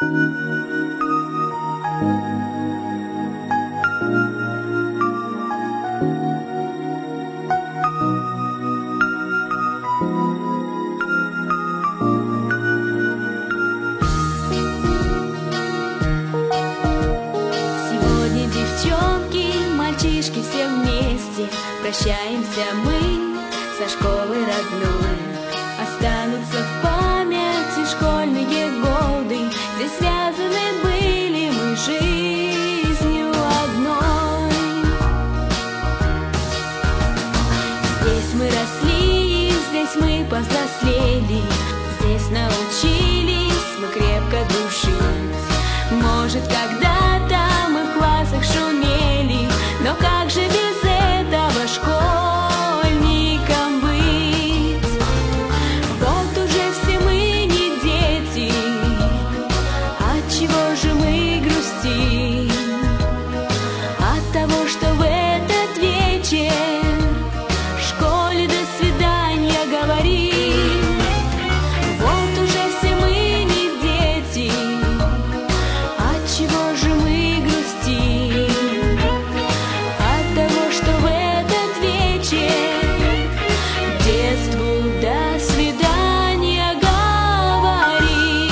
Сегодня девчонки, мальчишки все вместе, прощаемся мы со школой родной. Останутся в памяти школьные годы, где связаны были мы жизнью одной. Здесь мы росли, здесь мы повзрослели, здесь научились мы крепко дружить. Может, когда-то мы в классах шумели, но как же без этого школьником быть? Вот уже все мы не дети, отчего же мы грустим? От того, что в этот вечер в школе до свидания говорим. Вот уже все мы не дети, отчего же мы грустим? От того, что в этот вечер детству до свидания говорим.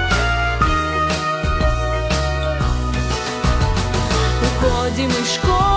Уходим из школы.